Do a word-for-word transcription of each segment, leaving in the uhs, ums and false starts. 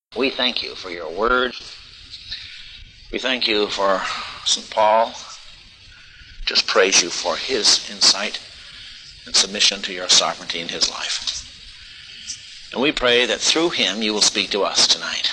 We thank you for your word. We thank you for Saint Paul. Just praise you for his insight and submission to your sovereignty in his life. And we pray that through him you will speak to us tonight.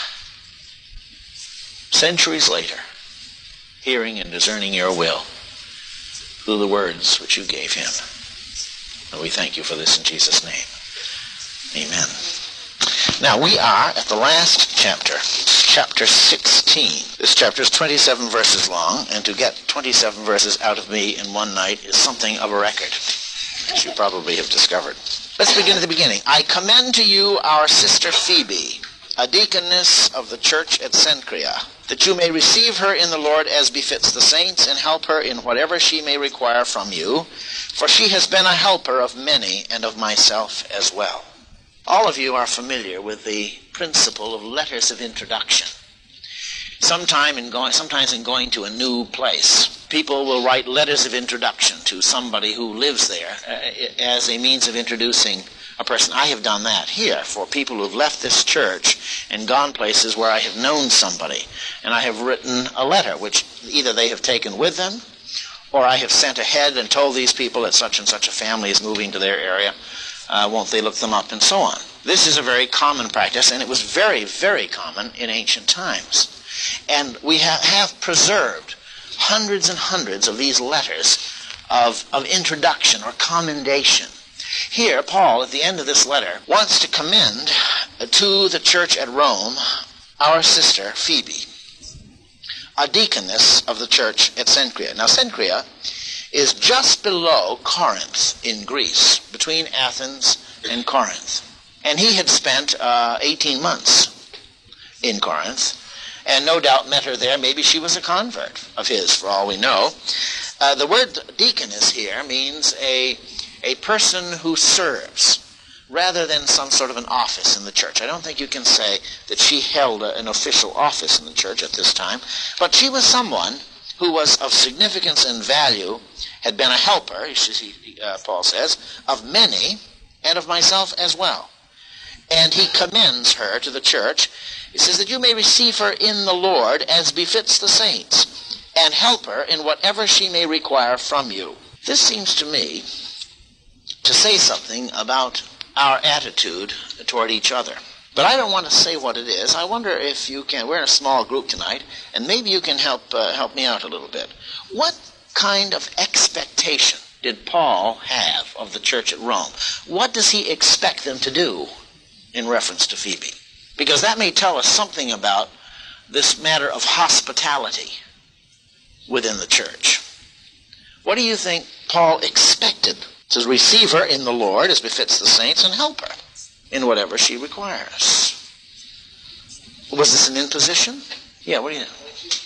Centuries later, hearing and discerning your will through the words which you gave him. And we thank you for this in Jesus' name. Amen. Now we are at the last chapter, chapter sixteen. This chapter is twenty-seven verses long, and to get twenty-seven verses out of me in one night is something of a record, as you probably have discovered. Let's begin at the beginning. I commend to you our sister Phoebe, a deaconess of the church at Cenchrea, that you may receive her in the Lord as befits the saints, and help her in whatever she may require from you, for she has been a helper of many and of myself as well. All of you are familiar with the principle of letters of introduction. Sometime in going, sometimes in going to a new place, people will write letters of introduction to somebody who lives there uh, as a means of introducing a person. I have done that here for people who have left this church and gone places where I have known somebody. And I have written a letter which either they have taken with them, or I have sent ahead and told these people that such and such a family is moving to their area. Uh, won't they look them up, and so on. This is a very common practice, and it was very, very common in ancient times. And we ha- have preserved hundreds and hundreds of these letters of, of introduction or commendation. Here, Paul, at the end of this letter, wants to commend to the church at Rome our sister Phoebe, a deaconess of the church at Cenchrea. Now, Cenchrea is just below Corinth in Greece, between Athens and Corinth. And he had spent uh, eighteen months in Corinth, and no doubt met her there. Maybe she was a convert of his, for all we know. Uh, the word deaconess here means a, a person who serves, rather than some sort of an office in the church. I don't think you can say that she held a, an official office in the church at this time, but she was someone who was of significance and value, had been a helper, uh, Paul says, of many, and of myself as well. And he commends her to the church. He says that you may receive her in the Lord as befits the saints, and help her in whatever she may require from you. This seems to me to say something about our attitude toward each other. But I don't want to say what it is. I wonder if you can, we're in a small group tonight, and maybe you can help uh, help me out a little bit. What kind of expectation did Paul have of the church at Rome? What does he expect them to do in reference to Phoebe? Because that may tell us something about this matter of hospitality within the church. What do you think Paul expected? It says, receive her in the Lord as befits the saints, and help her in whatever she requires. Was this an imposition? Yeah, what do you know?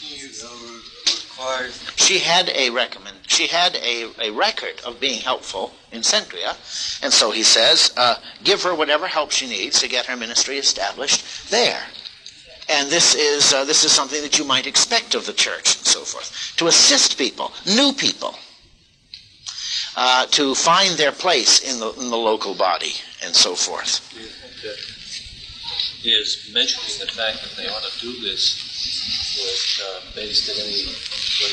She had a recommend. She had a, a record of being helpful in Cenchrea, and so he says, uh, give her whatever help she needs to get her ministry established there. And this is uh, this is something that you might expect of the church and so forth, to assist people, new people, uh, to find their place in the in the local body and so forth. Do you think that he is mentioning the fact that they ought to do this was uh, based in any way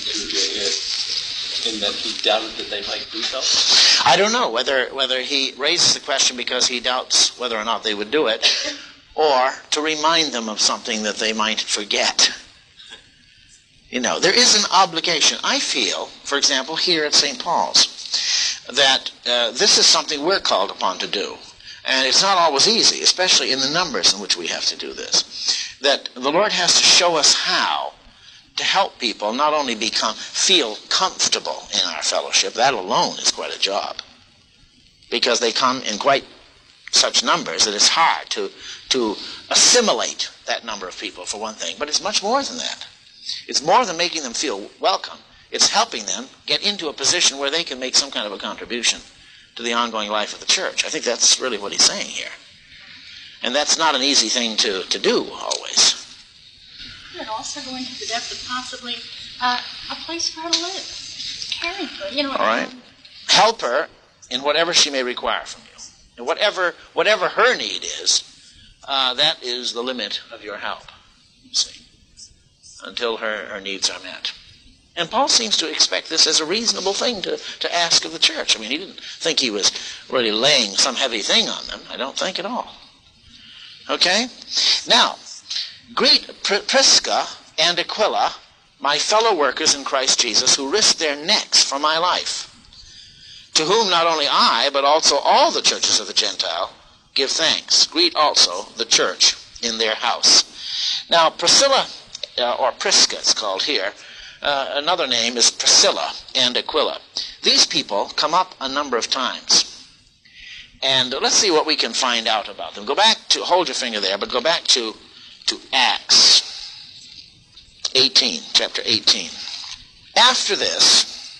to in that he doubted that they might do so? I don't know whether whether he raises the question because he doubts whether or not they would do it, or to remind them of something that they might forget. You know, there is an obligation. I feel, for example, here at Saint Paul's, that uh, this is something we're called upon to do. And it's not always easy, especially in the numbers in which we have to do this. That the Lord has to show us how to help people not only become feel comfortable in our fellowship. That alone is quite a job, because they come in quite such numbers that it's hard to, to assimilate that number of people, for one thing. But it's much more than that. It's more than making them feel welcome. It's helping them get into a position where they can make some kind of a contribution to the ongoing life of the church. I think that's really what he's saying here. And that's not an easy thing to, to do always. But also going to the depth of possibly uh, a place for her to live, caring for, you know. All right. Help her in whatever she may require from you. And whatever, whatever her need is, uh, that is the limit of your help, you see, until her, her needs are met. And Paul seems to expect this as a reasonable thing to, to ask of the church. I mean, he didn't think he was really laying some heavy thing on them. I don't think at all. Okay? Now, greet Prisca and Aquila, my fellow workers in Christ Jesus, who risked their necks for my life, to whom not only I, but also all the churches of the Gentile give thanks. Greet also the church in their house. Now, Priscilla, uh, or Prisca it's called here, uh, another name is Priscilla and Aquila. These people come up a number of times. And let's see what we can find out about them. Go back to, hold your finger there, but go back to, to Acts eighteen, chapter eighteen. After this,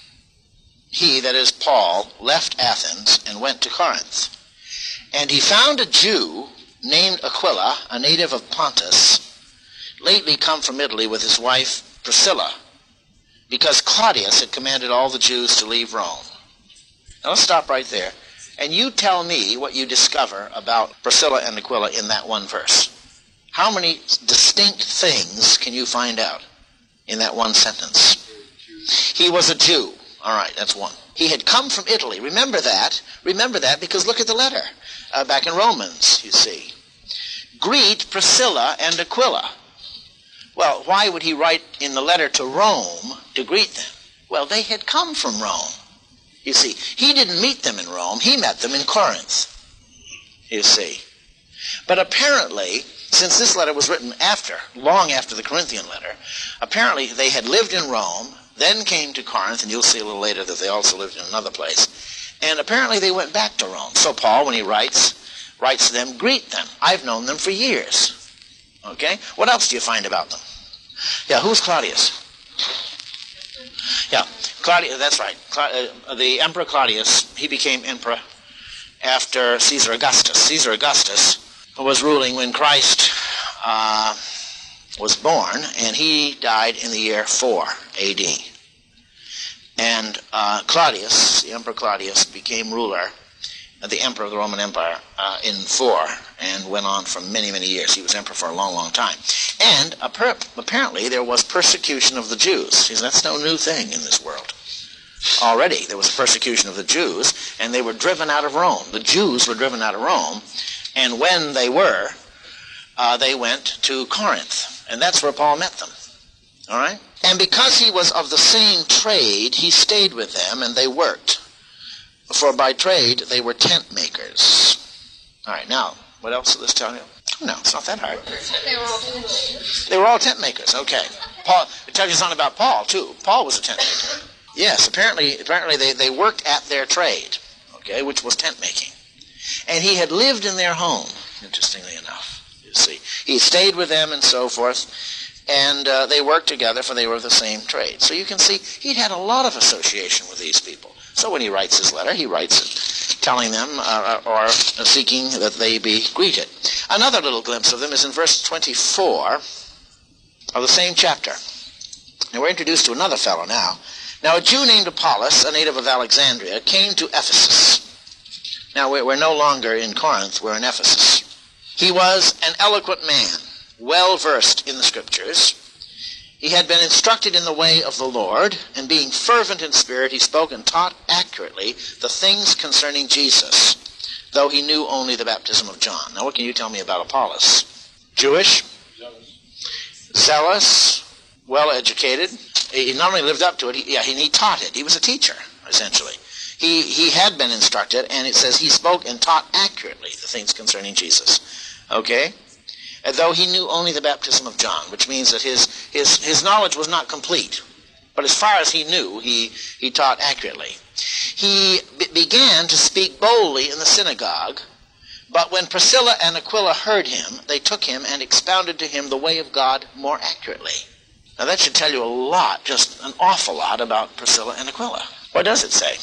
he, that is Paul, left Athens and went to Corinth. And he found a Jew named Aquila, a native of Pontus, lately come from Italy with his wife Priscilla, because Claudius had commanded all the Jews to leave Rome. Now let's stop right there. And you tell me what you discover about Priscilla and Aquila in that one verse. How many distinct things can you find out in that one sentence? He was a Jew. All right, that's one. He had come from Italy. Remember that. Remember that because look at the letter uh, back in Romans, you see. Greet Priscilla and Aquila. Well, why would he write in the letter to Rome to greet them? Well, they had come from Rome. You see, he didn't meet them in Rome. He met them in Corinth, you see. But apparently, since this letter was written after, long after the Corinthian letter, apparently they had lived in Rome, then came to Corinth, and you'll see a little later that they also lived in another place. And apparently they went back to Rome. So Paul, when he writes, writes to them, greet them. I've known them for years. Okay? What else do you find about them? Yeah, who's Claudius? Yeah, Claudius, that's right. Cla- uh, the Emperor Claudius, he became emperor after Caesar Augustus. Caesar Augustus was ruling when Christ uh, was born, and he died in the year four A D. And uh, Claudius, the Emperor Claudius, became ruler, uh, the emperor of the Roman Empire, uh, in four, and went on for many, many years. He was emperor for a long, long time. And apparently there was persecution of the Jews. That's no new thing in this world. Already there was persecution of the Jews, and they were driven out of Rome. The Jews were driven out of Rome, and when they were, uh, they went to Corinth. And that's where Paul met them. All right? And because he was of the same trade, he stayed with them, and they worked. For by trade, they were tent makers. All right, now, what else does this tell you? No, it's not that hard. They were all tent makers. They were all tent makers, okay. Paul, it tells you something about Paul, too. Paul was a tent maker. Yes, apparently apparently they, they worked at their trade, okay, which was tent making. And he had lived in their home, interestingly enough, you see. He stayed with them and so forth, and uh, they worked together, for they were of the same trade. So you can see he'd had a lot of association with these people. So when he writes his letter, he writes it, telling them uh, or seeking that they be greeted. Another little glimpse of them is in verse twenty-four of the same chapter. Now we're introduced to another fellow now. Now a Jew named Apollos, a native of Alexandria, came to Ephesus. Now we're, we're no longer in Corinth, we're in Ephesus. He was an eloquent man, well versed in the Scriptures. He had been instructed in the way of the Lord, and being fervent in spirit, he spoke and taught accurately the things concerning Jesus, though he knew only the baptism of John. Now what can you tell me about Apollos? Jewish, zealous, zealous well educated. He not only lived up to it, he, yeah, he, he taught it. He was a teacher, essentially. He, he had been instructed, and it says he spoke and taught accurately the things concerning Jesus. Okay? And though he knew only the baptism of John, which means that his, his, his knowledge was not complete. But as far as he knew, he, he taught accurately. He b- began to speak boldly in the synagogue, but when Priscilla and Aquila heard him, they took him and expounded to him the way of God more accurately. Now that should tell you a lot, just an awful lot about Priscilla and Aquila. What does it say?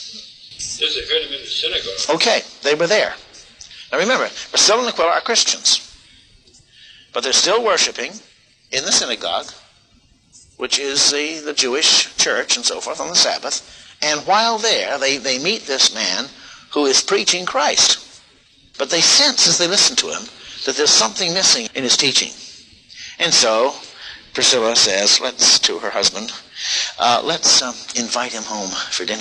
It says they heard him in the synagogue. Okay, they were there. Now remember, Priscilla and Aquila are Christians. But they're still worshiping in the synagogue, which is the, the Jewish church and so forth on the Sabbath. And while there, they, they meet this man who is preaching Christ. But they sense as they listen to him that there's something missing in his teaching. And so Priscilla says, let's, to her husband, uh, let's um, invite him home for dinner.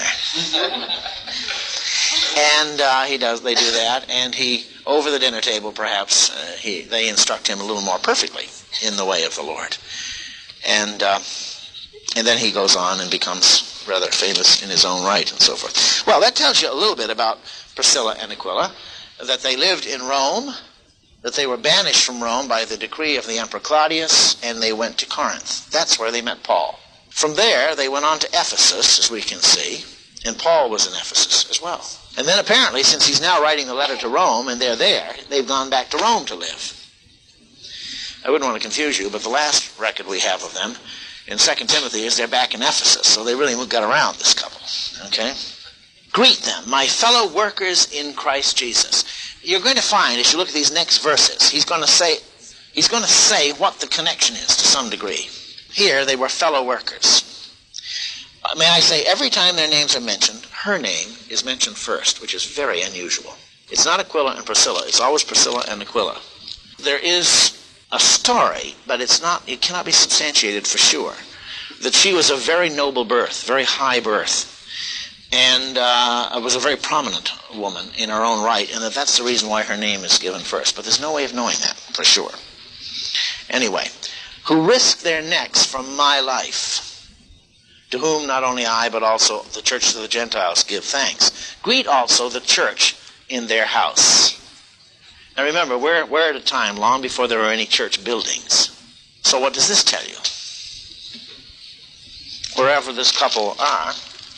And uh, he does. They do that, and he, over the dinner table, perhaps uh, he they instruct him a little more perfectly in the way of the Lord, and uh, and then he goes on and becomes rather famous in his own right, and so forth. Well, that tells you a little bit about Priscilla and Aquila, that they lived in Rome, that they were banished from Rome by the decree of the Emperor Claudius, and they went to Corinth. That's where they met Paul. From there, they went on to Ephesus, as we can see, and Paul was in Ephesus as well. And then apparently, since he's now writing the letter to Rome, and they're there, they've gone back to Rome to live. I wouldn't want to confuse you, but the last record we have of them in Second Timothy is they're back in Ephesus, so they really got around, this couple. Okay? Greet them, my fellow workers in Christ Jesus. You're going to find, as you look at these next verses, he's going to say, he's going to say what the connection is to some degree. Here, they were fellow workers. Uh, may I say, every time their names are mentioned, her name is mentioned first, which is very unusual. It's not Aquila and Priscilla. It's always Priscilla and Aquila. There is a story, but it's not, it cannot be substantiated for sure, that she was of very noble birth, very high birth, and uh, was a very prominent woman in her own right, and that that's the reason why her name is given first. But there's no way of knowing that for sure. Anyway, who risked their necks from my life, to whom not only I, but also the churches of the Gentiles give thanks. Greet also the church in their house. Now remember, we're, we're at a time long before there were any church buildings. So what does this tell you? Wherever this couple are,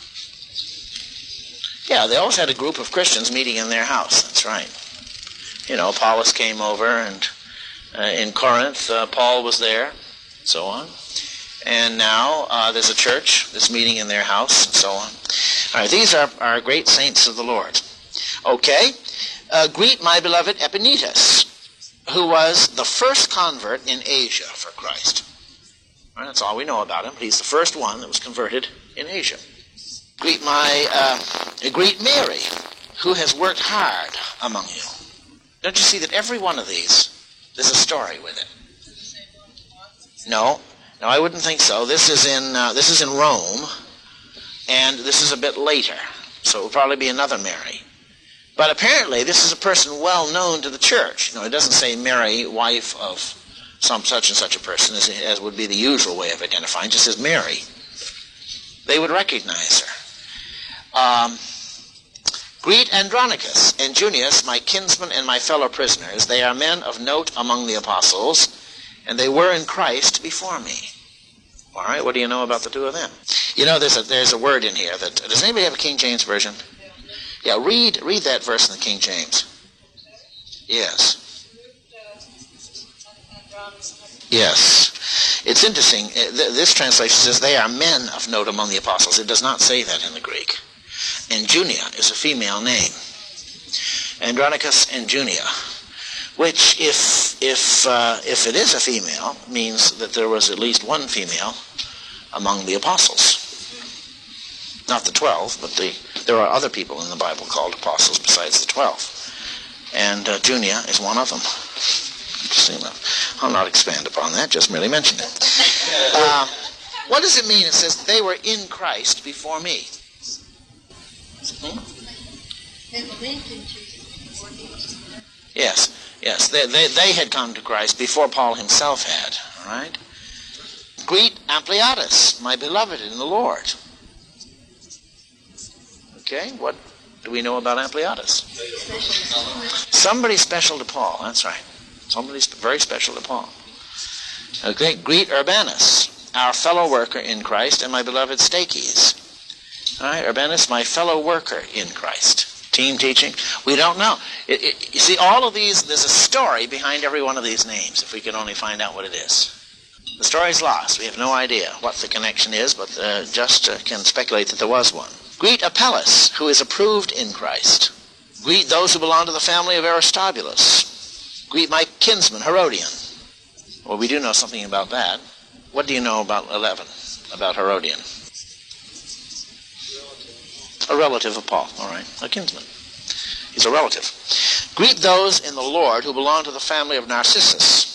yeah, they always had a group of Christians meeting in their house. That's right. You know, Apollos came over, and uh, in Corinth, uh, Paul was there, so on. And now uh, there's a church that's meeting in their house, and so on. All right, these are our great saints of the Lord. Okay, uh, greet my beloved Epaenetus, who was the first convert in Asia for Christ. All right, that's all we know about him. He's the first one that was converted in Asia. Greet my, uh, greet Mary, who has worked hard among you. Don't you see that every one of these, there's a story with it? No. No, I wouldn't think so. This is in uh, this is in Rome, and this is a bit later, so it will probably be another Mary. But apparently, this is a person well known to the church. You know, it doesn't say Mary, wife of some such and such a person, as, as would be the usual way of identifying. It just says Mary. They would recognize her. Um, greet Andronicus and Junius, my kinsmen and my fellow prisoners. They are men of note among the apostles, and they were in Christ before me. All right, what do you know about the two of them? You know, there's a there's a word in here that, does anybody have a King James version? Yeah, read read that verse in the King James. Yes. Yes. It's interesting. This translation says they are men of note among the apostles. It does not say that in the Greek. And Junia is a female name. Andronicus and Junia, which, if if uh, if it is a female, means that there was at least one female among the apostles. Not the twelve, but the there are other people in the Bible called apostles besides the twelve. And uh, Junia is one of them. I'll not expand upon that, just merely mention it. Uh, what does it mean? It says, they were in Christ before me. Hmm? They believed in Jesus before he was. Yes, yes. They, they, they had come to Christ before Paul himself had. All right? Greet Ampliatus, my beloved in the Lord. Okay, what do we know about Ampliatus? Somebody special to Paul, that's right. Somebody very special to Paul. Okay, greet Urbanus, our fellow worker in Christ, and my beloved Stachys. All right, Urbanus, my fellow worker in Christ. Team teaching? We don't know. It, it, you see, all of these, there's a story behind every one of these names, if we could only find out what it is. The story's lost. We have no idea what the connection is, but uh, just uh, can speculate that there was one. Greet Apelles, who is approved in Christ. Greet those who belong to the family of Aristobulus. Greet my kinsman, Herodian. Well, we do know something about that. What do you know about eleven, about Herodian? A relative of Paul, all right, a kinsman. He's a relative. Greet those in the Lord who belong to the family of Narcissus.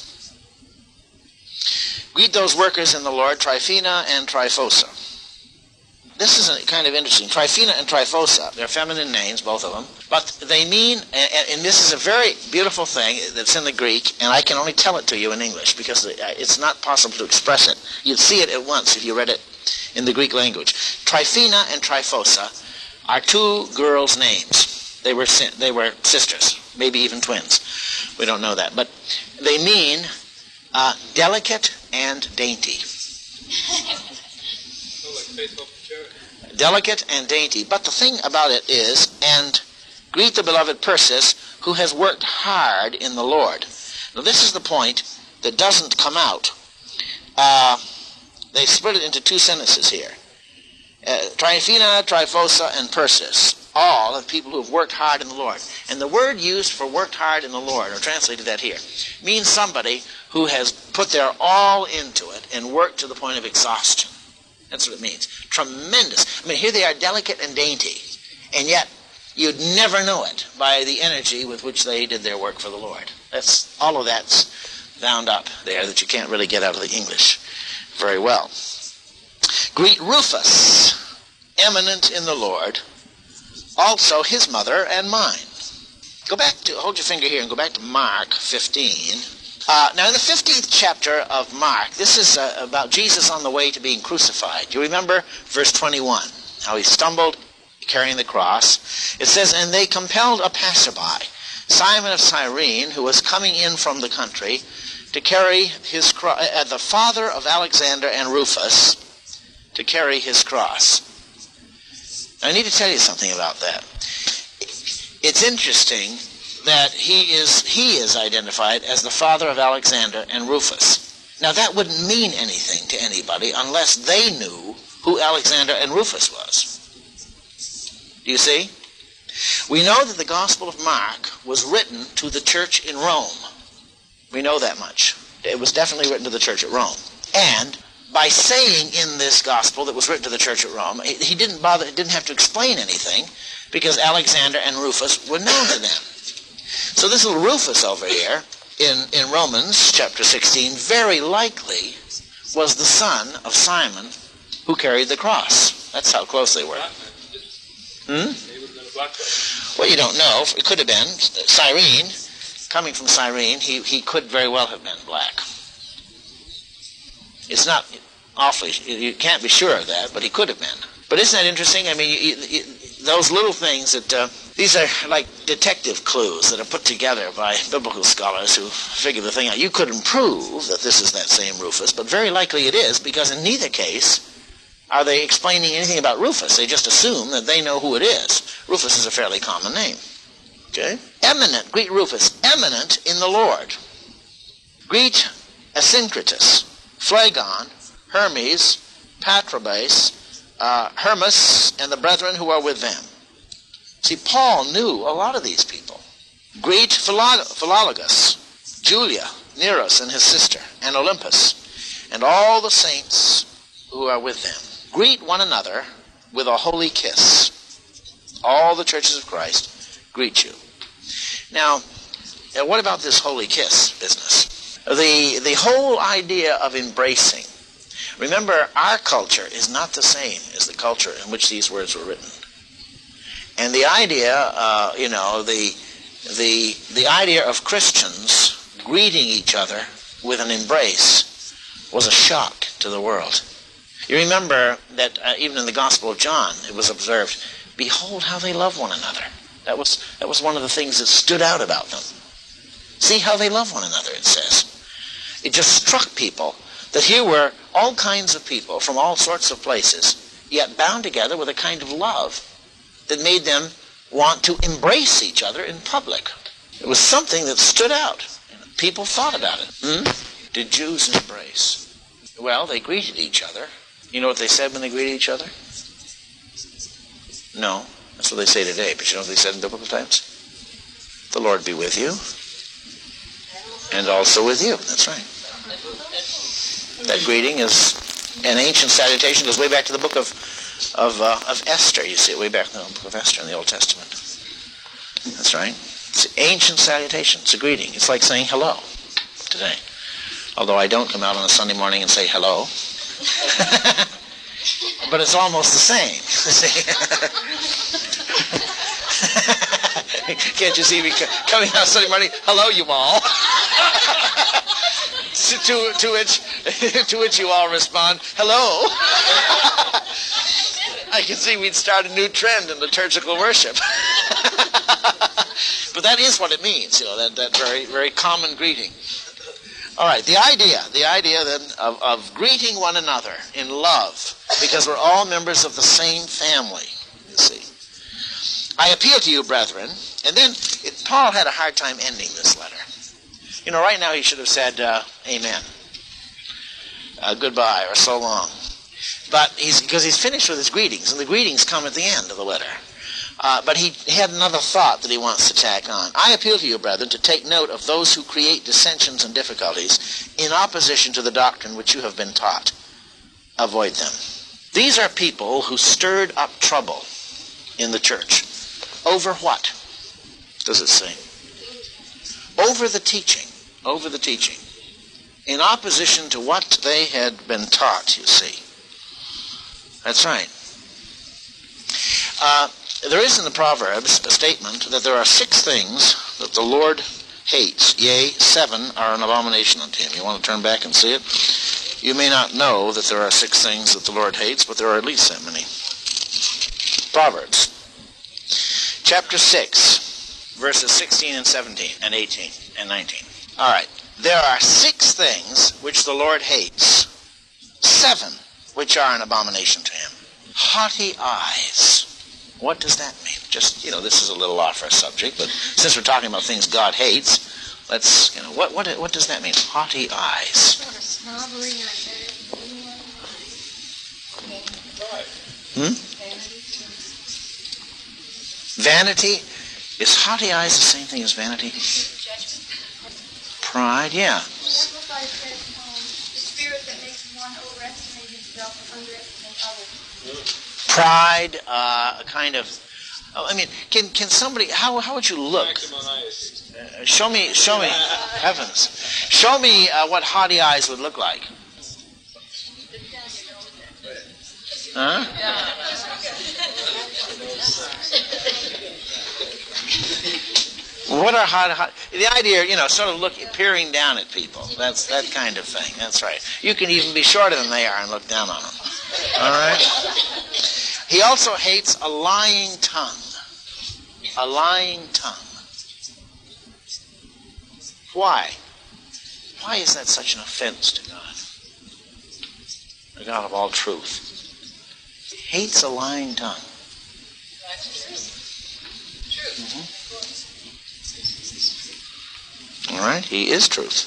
Greet those workers in the Lord, Tryphena and Tryphosa. This is a kind of interesting. Tryphena and Tryphosa, they're feminine names, both of them, but they mean, and, and this is a very beautiful thing that's in the Greek, and I can only tell it to you in English because it's not possible to express it. You'd see it at once if you read it in the Greek language. Tryphena and Tryphosa are two girls' names. They were they were sisters, maybe even twins. We don't know that, but they mean uh, delicate and dainty. Delicate and dainty. But the thing about it is, and greet the beloved Persis, who has worked hard in the Lord. Now this is the point that doesn't come out. Uh, they split it into two sentences here. Uh, Tryphena, Tryphosa, and Persis, all of people who have worked hard in the Lord. And the word used for worked hard in the Lord, or translated that here, means somebody who has put their all into it and worked to the point of exhaustion. That's what it means. Tremendous. I mean, here they are, delicate and dainty, and yet you'd never know it by the energy with which they did their work for the Lord. That's all of that's bound up there that you can't really get out of the English very well. Greet Rufus, eminent in the Lord, also his mother and mine. Go back to, hold your finger here and go back to Mark fifteen. Uh, now, in the fifteenth chapter of Mark, this is uh, about Jesus on the way to being crucified. Do you remember verse twenty-one, how he stumbled carrying the cross? It says, and they compelled a passerby, Simon of Cyrene, who was coming in from the country, to carry his cross, uh, the father of Alexander and Rufus, to carry his cross. Now, I need to tell you something about that. It's interesting that he is he is identified as the father of Alexander and Rufus. Now that wouldn't mean anything to anybody unless they knew who Alexander and Rufus was. Do you see? We know that the Gospel of Mark was written to the church in Rome. We know that much. It was definitely written to the church at Rome. And by saying in this Gospel that was written to the church at Rome, he didn't bother, didn't have to explain anything because Alexander and Rufus were known to them. So this little Rufus over here in, in Romans chapter sixteen very likely was the son of Simon who carried the cross. That's how close they were. Hmm? Well, you don't know. It could have been. Cyrene, coming from Cyrene, he, he could very well have been black. It's not awfully, you can't be sure of that, but he could have been. But isn't that interesting? I mean, you, you, you, those little things that, uh, these are like detective clues that are put together by biblical scholars who figure the thing out. You couldn't prove that this is that same Rufus, but very likely it is, because in neither case are they explaining anything about Rufus. They just assume that they know who it is. Rufus is a fairly common name. Okay? Eminent, greet Rufus, eminent in the Lord. Greet Asyncritus, Phlegon, Hermes, Patrobas, uh, Hermas, and the brethren who are with them. See, Paul knew a lot of these people. Greet Philologus, Julia, Nereus and his sister, and Olympus, and all the saints who are with them. Greet one another with a holy kiss. All the churches of Christ greet you. Now, what about this holy kiss business? The, the whole idea of embracing. Remember, our culture is not the same as the culture in which these words were written. And the idea, uh, you know, the, the, the idea of Christians greeting each other with an embrace was a shock to the world. You remember that uh, even in the Gospel of John, it was observed, behold how they love one another. That was, that was one of the things that stood out about them. See how they love one another, it says. It just struck people that here were all kinds of people from all sorts of places, yet bound together with a kind of love that made them want to embrace each other in public. It was something that stood out. People thought about it. Hmm? Did Jews embrace? Well, they greeted each other. You know what they said when they greeted each other? No. That's what they say today. But you know what they said in biblical times? The Lord be with you. And also with you. That's right. That greeting is an ancient salutation. Goes way back to the book of of, uh, of Esther. You see it way back in the book of Esther in the Old Testament. That's right. It's an ancient salutation. It's a greeting. It's like saying hello today. Although I don't come out on a Sunday morning and say hello. But it's almost the same. Can't you see me coming out Sunday morning? Hello, you all. to, to, which, to which you all respond, hello. I can see we'd start a new trend in liturgical worship. But that is what it means, you know, that, that very, very common greeting. All right, the idea, the idea then of, of greeting one another in love, because we're all members of the same family, you see. I appeal to you, brethren, and then it, Paul had a hard time ending this letter. You know, right now he should have said, uh, amen, uh, goodbye, or so long. But he's, because he's finished with his greetings, and the greetings come at the end of the letter. Uh, but he had another thought that he wants to tack on. I appeal to you, brethren, to take note of those who create dissensions and difficulties in opposition to the doctrine which you have been taught. Avoid them. These are people who stirred up trouble in the church. Over what does it say? Over the teaching. Over the teaching. In opposition to what they had been taught, you see. That's right. Uh, there is in the Proverbs a statement that there are six things that the Lord hates. Yea, seven are an abomination unto him. You want to turn back and see it? You may not know that there are six things that the Lord hates, but there are at least that many. Proverbs. Chapter six, verses sixteen and seventeen and eighteen and nineteen. All right. There are six things which the Lord hates. Seven which are an abomination to him. Haughty eyes. What does that mean? Just, you know, this is a little off our subject, but since we're talking about things God hates, let's, you know, what what what does that mean? Haughty eyes. Hmm? Vanity. Is haughty eyes the same thing as vanity? Pride, yeah. Pride, uh, a kind of, oh, I mean, can can somebody, how how would you look? Uh, show me, show me, heavens, show me uh, what haughty eyes would look like. Huh? What are hot, hot? The idea, you know, sort of look, peering down at people. That's that kind of thing. That's right. You can even be shorter than they are and look down on them. All right. He also hates a lying tongue. A lying tongue. Why? Why is that such an offense to God? The God of all truth. He hates a lying tongue. Mm-hmm. All right, he is truth.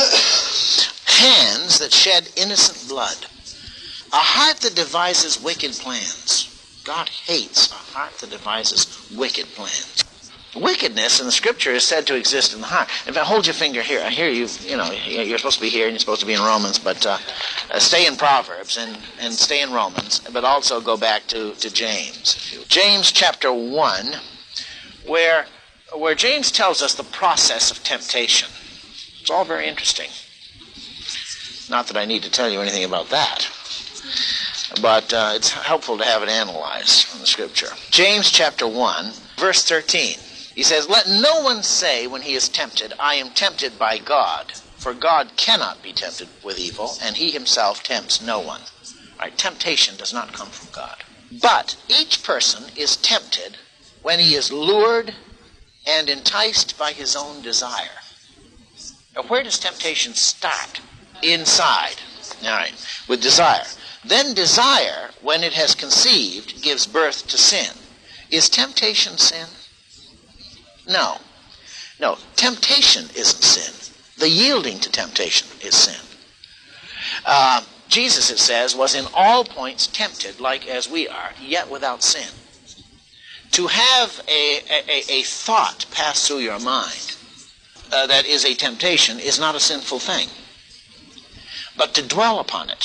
Hands that shed innocent blood. A heart that devises wicked plans. God hates a heart that devises wicked plans. Wickedness in the Scripture is said to exist in the heart. In fact, hold your finger here. I hear you, you know, you're supposed to be here and you're supposed to be in Romans, but uh, uh, stay in Proverbs and, and stay in Romans, but also go back to, to James. James chapter one, where... where James tells us the process of temptation. It's all very interesting. Not that I need to tell you anything about that, but uh, it's helpful to have it analyzed in the Scripture. James chapter one, verse thirteen. He says, "Let no one say when he is tempted, I am tempted by God, for God cannot be tempted with evil, and he himself tempts no one." All right, temptation does not come from God. But each person is tempted when he is lured and enticed by his own desire. Now, where does temptation start? Inside. All right, with desire. Then desire, when it has conceived, gives birth to sin. Is temptation sin? No. No, temptation isn't sin. The yielding to temptation is sin. Uh, Jesus, it says, was in all points tempted like as we are, yet without sin. To have a, a, a thought pass through your mind uh, that is a temptation is not a sinful thing. But to dwell upon it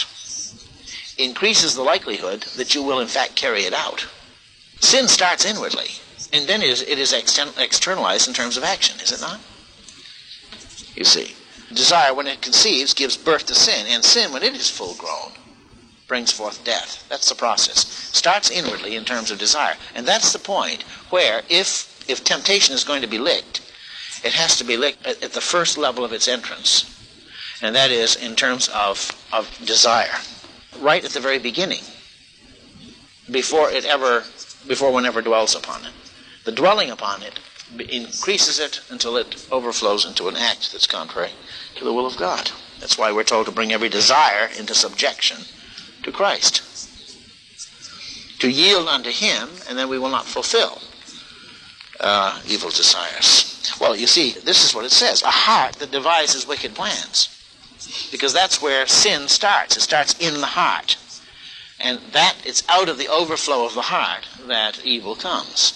increases the likelihood that you will in fact carry it out. Sin starts inwardly. And then it is, it is exten- externalized in terms of action, is it not? You see, desire, when it conceives, gives birth to sin, and sin, when it is full grown, brings forth death. That's the process. Starts inwardly in terms of desire. And that's the point where, if if temptation is going to be licked, it has to be licked at, at the first level of its entrance. And that is in terms of, of desire. Right at the very beginning. Before it ever, before one ever dwells upon it. The dwelling upon it increases it until it overflows into an act that's contrary to the will of God. That's why we're told to bring every desire into subjection to Christ. To yield unto him, and then we will not fulfill uh, evil desires. Well, you see, this is what it says. A heart that devises wicked plans. Because that's where sin starts. It starts in the heart. And that, it's out of the overflow of the heart that evil comes.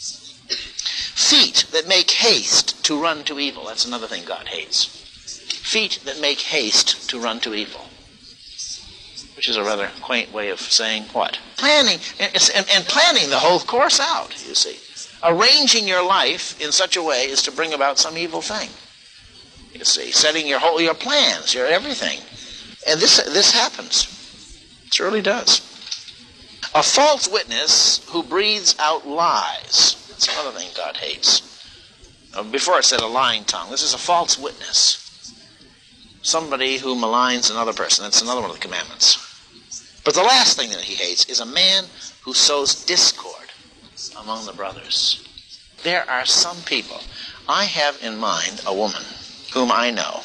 Feet that make haste to run to evil. That's another thing God hates. Feet that make haste to run to evil. Which is a rather quaint way of saying what? Planning, and, and planning the whole course out, you see. Arranging your life in such a way as to bring about some evil thing. You see, setting your whole, your plans, your everything. And this, this happens. It surely does. A false witness who breathes out lies. That's another thing God hates. Uh, before it said a lying tongue. This is a false witness. Somebody who maligns another person. That's another one of the commandments. But the last thing that he hates is a man who sows discord among the brothers. There are some people. I have in mind a woman whom I know,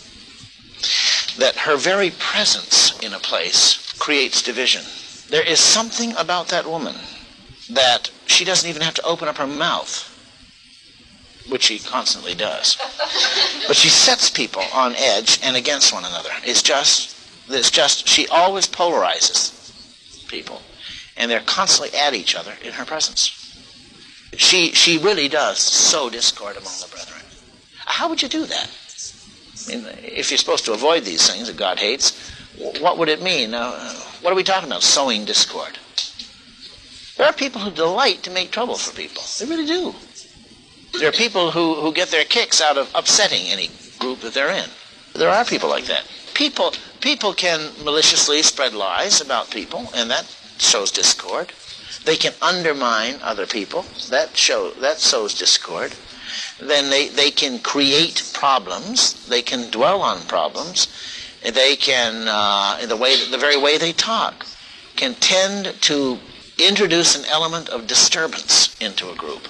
that her very presence in a place creates division. There is something about that woman that she doesn't even have to open up her mouth, which she constantly does. But she sets people on edge and against one another. It's just, it's just, she always polarizes people, and they're constantly at each other in her presence. She, she really does sow discord among the brethren. How would you do that? I mean, if you're supposed to avoid these things that God hates, what would it mean? Uh, what are we talking about, sowing discord? There are people who delight to make trouble for people. They really do. There are people who, who get their kicks out of upsetting any group that they're in. There are people like that. People, people can maliciously spread lies about people, and that sows discord. They can undermine other people. That show, that sows discord. Then they, they can create problems. They can dwell on problems. They can, uh, in the way, the very way they talk, can tend to introduce an element of disturbance into a group.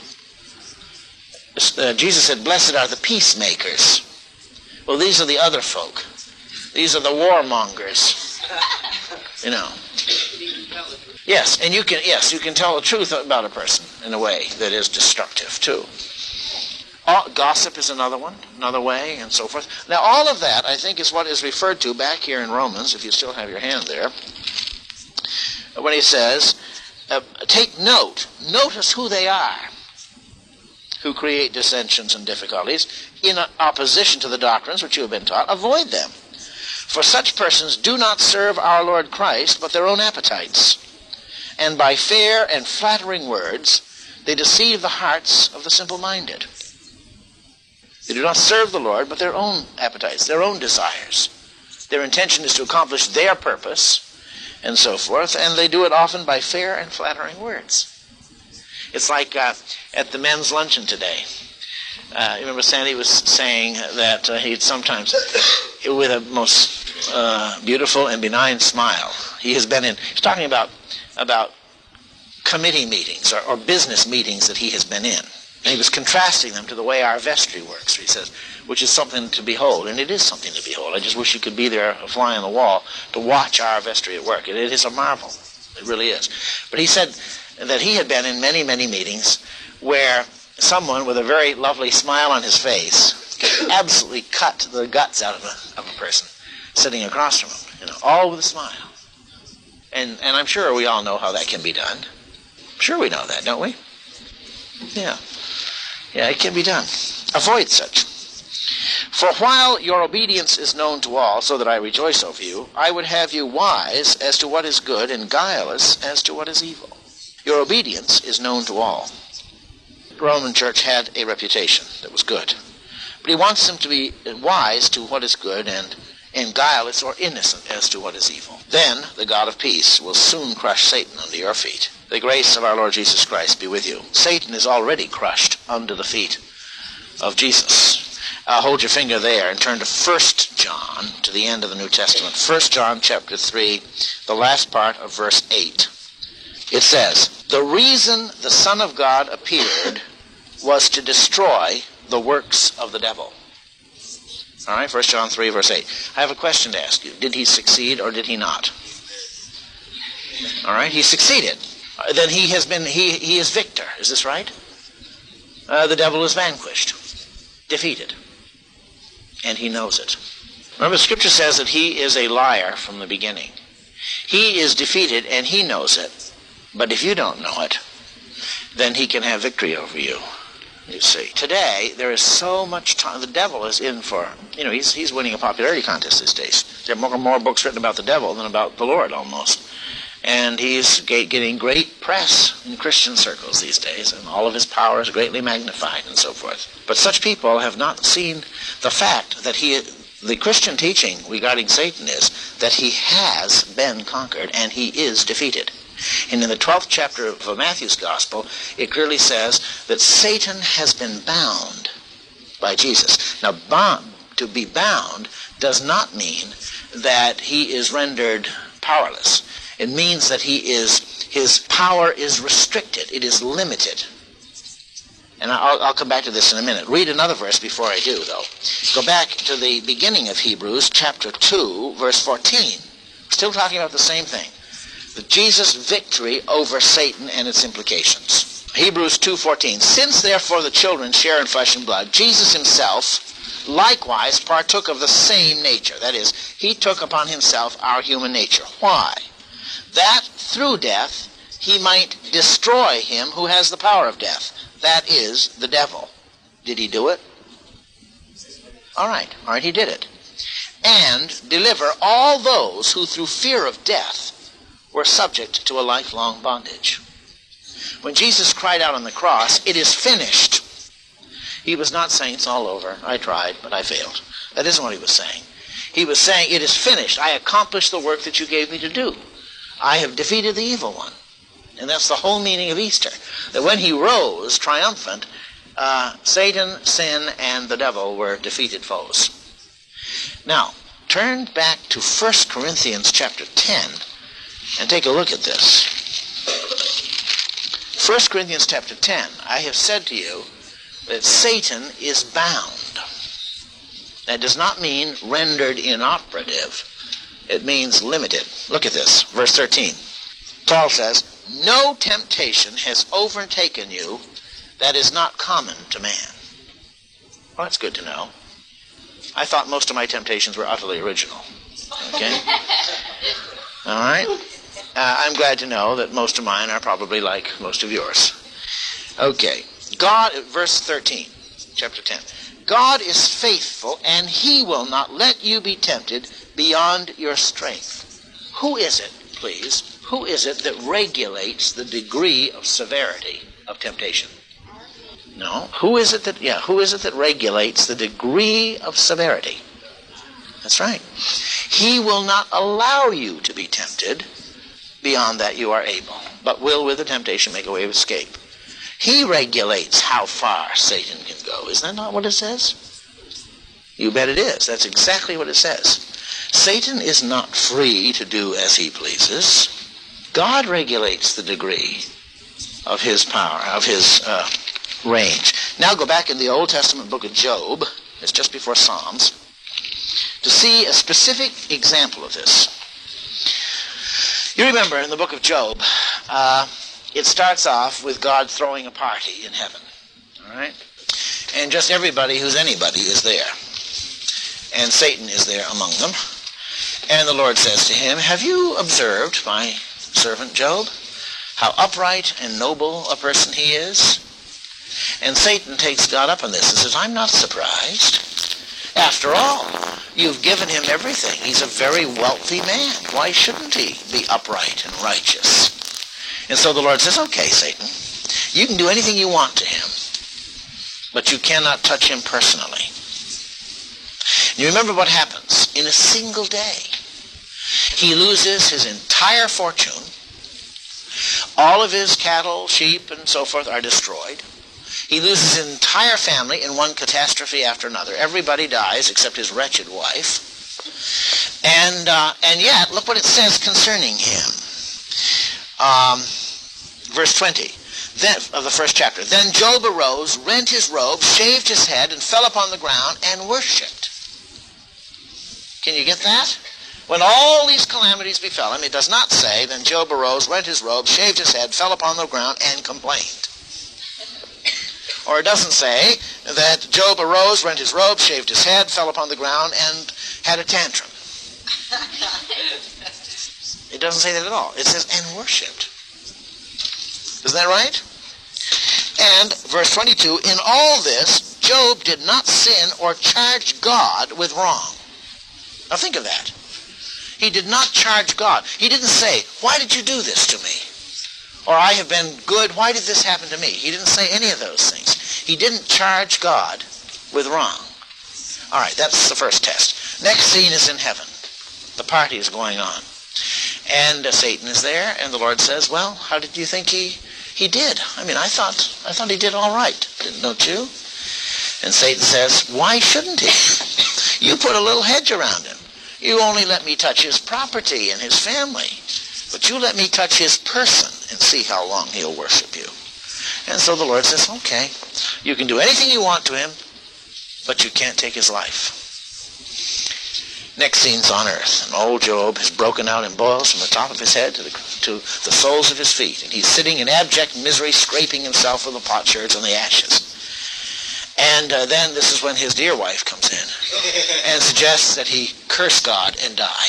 Uh, Jesus said, "Blessed are the peacemakers." Well, these are the other folk. These are the warmongers. You know. Yes, and you can yes, you can tell the truth about a person in a way that is destructive too. All, gossip is another one, another way, and so forth. Now, all of that, I think, is what is referred to back here in Romans, if you still have your hand there, when he says, uh, take note, notice who they are who create dissensions and difficulties in opposition to the doctrines which you have been taught. Avoid them. For such persons do not serve our Lord Christ, but their own appetites. And by fair and flattering words, they deceive the hearts of the simple-minded. They do not serve the Lord, but their own appetites, their own desires. Their intention is to accomplish their purpose, and so forth, and they do it often by fair and flattering words. It's like uh, at the men's luncheon today. Uh, you remember Sandy was saying that uh, he'd sometimes, with a most uh, beautiful and benign smile, he has been in, he's talking about, about committee meetings or, or business meetings that he has been in. And he was contrasting them to the way our vestry works, he says, which is something to behold. And it is something to behold. I just wish you could be there, a fly on the wall, to watch our vestry at work. It, it is a marvel. It really is. But he said that he had been in many, many meetings where someone with a very lovely smile on his face could absolutely cut the guts out of a, of a person sitting across from him, you know, all with a smile. And, and I'm sure we all know how that can be done. I'm sure we know that, don't we? Yeah. Yeah, it can be done. Avoid such. For while your obedience is known to all, so that I rejoice over you, I would have you wise as to what is good and guileless as to what is evil. Your obedience is known to all. Roman church had a reputation that was good. But he wants them to be wise to what is good and, and guileless or innocent as to what is evil. Then the God of peace will soon crush Satan under your feet. The grace of our Lord Jesus Christ be with you. Satan is already crushed under the feet of Jesus. Uh, hold your finger there and turn to First John, to the end of the New Testament. First John chapter three, the last part of verse eight. It says, "The reason the Son of God appeared was to destroy the works of the devil." All right, First John three, verse eight. I have a question to ask you. Did he succeed or did he not? All right, he succeeded. Uh, then he has been, he, he is victor. Is this right? Uh, the devil is vanquished, defeated. And he knows it. Remember, Scripture says that he is a liar from the beginning. He is defeated and he knows it. But if you don't know it, then he can have victory over you. You see, today there is so much time. The devil is in for, you know, he's he's winning a popularity contest these days. There are more, more books written about the devil than about the Lord almost. And he's getting great press in Christian circles these days, and all of his power is greatly magnified and so forth. But such people have not seen the fact that he, the Christian teaching regarding Satan is that he has been conquered and he is defeated. And in the twelfth chapter of Matthew's Gospel, it clearly says that Satan has been bound by Jesus. Now, bound, to be bound does not mean that he is rendered powerless. It means that he is, his power is restricted. It is limited. And I'll, I'll come back to this in a minute. Read another verse before I do, though. Go back to the beginning of Hebrews, chapter two, verse fourteen. Still talking about the same thing. The Jesus' victory over Satan and its implications. Hebrews two fourteen. "Since therefore the children share in flesh and blood, Jesus himself likewise partook of the same nature." That is, he took upon himself our human nature. Why? "That through death he might destroy him who has the power of death." That is the devil. Did he do it? All right. All right, he did it. "And deliver all those who through fear of death were subject to a lifelong bondage." When Jesus cried out on the cross, "It is finished," he was not saying, "It's all over. I tried, but I failed." That isn't what he was saying. He was saying, "It is finished. I accomplished the work that you gave me to do. I have defeated the evil one." And that's the whole meaning of Easter. That when he rose triumphant, uh, Satan, sin, and the devil were defeated foes. Now, turn back to First Corinthians chapter ten and take a look at this. First Corinthians chapter ten, I have said to you that Satan is bound. That does not mean rendered inoperative. It means limited. Look at this, verse thirteen. Paul says, "No temptation has overtaken you that is not common to man." Well, that's good to know. I thought most of my temptations were utterly original. Okay? All right? Uh, I'm glad to know that most of mine are probably like most of yours. Okay. God, verse thirteen, chapter ten. "God is faithful, and he will not let you be tempted beyond your strength." Who is it, please? Who is it that regulates the degree of severity of temptation? No. Who is it that, yeah, who is it that regulates the degree of severity? That's right. He will not allow you to be tempted beyond that you are able, but will with the temptation make a way of escape. He regulates how far Satan can go. Isn't that not what it says? You bet it is. That's exactly what it says. Satan is not free to do as he pleases. God regulates the degree of his power, of his uh, range. Now go back in the Old Testament book of Job, it's just before Psalms, to see a specific example of this. You remember in the book of Job, uh, it starts off with God throwing a party in heaven, all right? And just everybody who's anybody is there. And Satan is there among them. And the Lord says to him, "Have you observed my servant Job, how upright and noble a person he is?" And Satan takes God up on this and says, "I'm not surprised. After all, you've given him everything. He's a very wealthy man. Why shouldn't he be upright and righteous?" And so the Lord says, "Okay, Satan, you can do anything you want to him, but you cannot touch him personally. You remember what happens. In a single day, he loses his entire fortune. All of his cattle, sheep, and so forth are destroyed. He loses his entire family in one catastrophe after another. Everybody dies except his wretched wife. And uh, and yet, look what it says concerning him. Um, verse twenty then, of the first chapter. Then Job arose, rent his robe, shaved his head, and fell upon the ground and worshipped. Can you get that? When all these calamities befell him, it does not say, then Job arose, rent his robe, shaved his head, fell upon the ground, and complained. Or it doesn't say that Job arose, rent his robe, shaved his head, fell upon the ground, and had a tantrum. It doesn't say that at all. It says, and worshipped. Isn't that right? And, verse twenty-two, in all this, Job did not sin or charge God with wrong. Now think of that. He did not charge God. He didn't say, why did you do this to me? Or I have been good, why did this happen to me? He didn't say any of those things. He didn't charge God with wrong. All right, that's the first test. Next scene is in heaven. The party is going on. And uh, Satan is there, and the Lord says, well, how did you think he, he did? I mean, I thought, I thought he did all right, don't you? And Satan says, why shouldn't he? You put a little hedge around him. You only let me touch his property and his family. But you let me touch his person and see how long he'll worship you. And so the Lord says, okay, you can do anything you want to him, but you can't take his life. Next scene's on earth. And old Job has broken out in boils from the top of his head to the, to the soles of his feet. And he's sitting in abject misery, scraping himself with the potsherds on the ashes. And uh, then this is when his dear wife comes in and suggests that he curse God and die.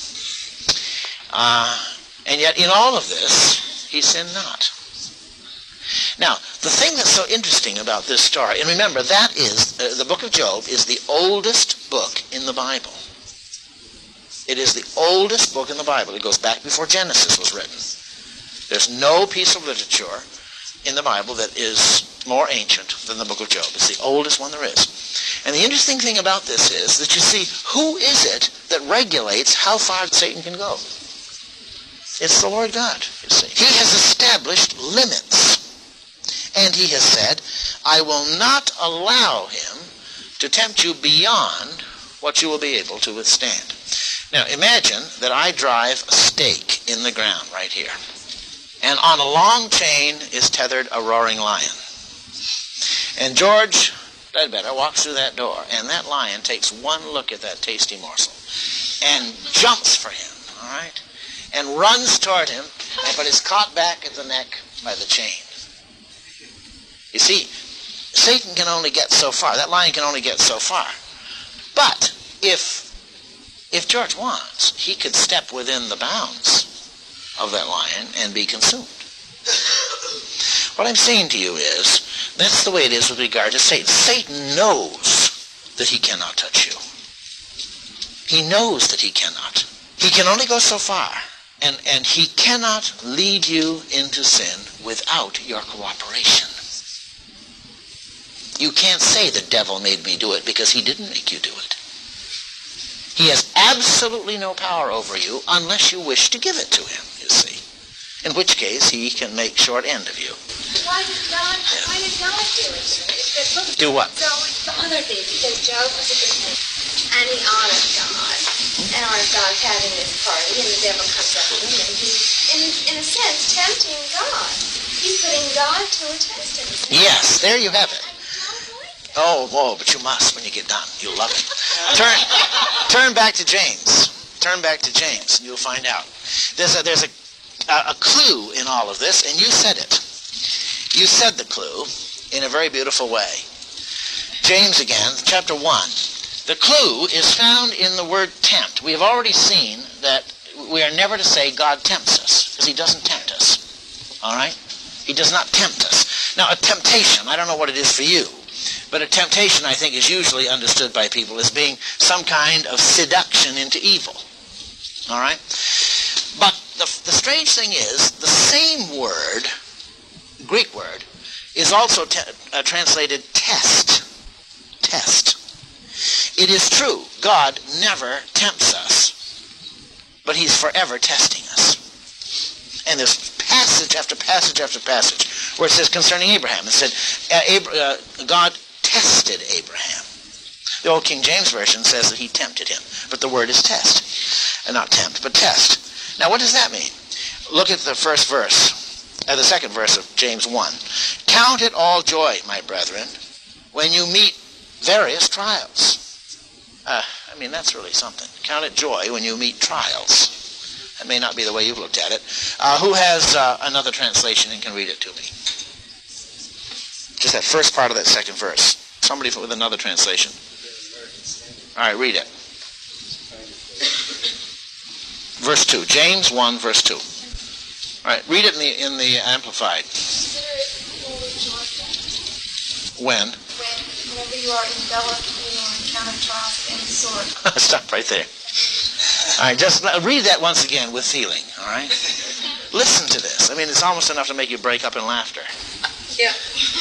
Uh, and yet in all of this, he sinned not. Now, the thing that's so interesting about this story, and remember, that is, uh, the book of Job is the oldest book in the Bible. It is the oldest book in the Bible. It goes back before Genesis was written. There's no piece of literature in the Bible that is more ancient than the book of Job. It's the oldest one there is. And the interesting thing about this is that you see, who is it that regulates how far Satan can go? It's the Lord God, you see. He has established limits. And he has said, I will not allow him to tempt you beyond what you will be able to withstand. Now, imagine that I drive a stake in the ground right here. And on a long chain is tethered a roaring lion. And George Ledbetter walks through that door, and that lion takes one look at that tasty morsel and jumps for him, all right, and runs toward him, but is caught back at the neck by the chain. You see, Satan can only get so far. That lion can only get so far. But if if George wants, he could step within the bounds of that lion and be consumed. What I'm saying to you is, that's the way it is with regard to Satan. Satan knows that he cannot touch you. He knows that he cannot. He can only go so far. And, and he cannot lead you into sin without your cooperation. You can't say the devil made me do it because he didn't make you do it. He has absolutely no power over you unless you wish to give it to him, you see. In which case, he can make short end of you. Why did God, why did God do it? It do what? So the other thing, because Job was a good man, and he honored God, and honored God having this party, and the devil comes up to him, and he's, in, in a sense, tempting God. He's putting God to a test in this. Yes, there you have it. Oh, whoa, but you must when you get done. You'll love it. Turn, turn back to James. Turn back to James, and you'll find out. There's a, there's a, a, a clue in all of this, and you said it. You said the clue in a very beautiful way. James again, chapter one. The clue is found in the word tempt. We have already seen that we are never to say God tempts us, because he doesn't tempt us. All right? He does not tempt us. Now, a temptation, I don't know what it is for you, but a temptation, I think, is usually understood by people as being some kind of seduction into evil. All right? But the, the strange thing is, the same word, Greek word, is also te- uh, translated test. Test. It is true, God never tempts us, but he's forever testing us. And there's passage after passage after passage where it says concerning Abraham, it said uh, Ab- uh, God tested Abraham. The old King James Version says that he tempted him, but the word is test. And not tempt, but test. Now what does that mean? Look at the first verse, uh, the second verse of James one. Count it all joy, my brethren, when you meet various trials. Uh, I mean, that's really something. Count it joy when you meet trials. That may not be the way you've looked at it. Uh, who has uh, another translation and can read it to me? Just that first part of that second verse. Somebody with another translation. All right, read it. Verse two. James one, verse two. All right, read it in the in the Amplified. Consider it wholly joyful. When? When, whenever you are enveloped in or encounter trials of any sort. Stop right there. All right, just read that once again with feeling, all right? Listen to this. I mean, it's almost enough to make you break up in laughter. Yeah.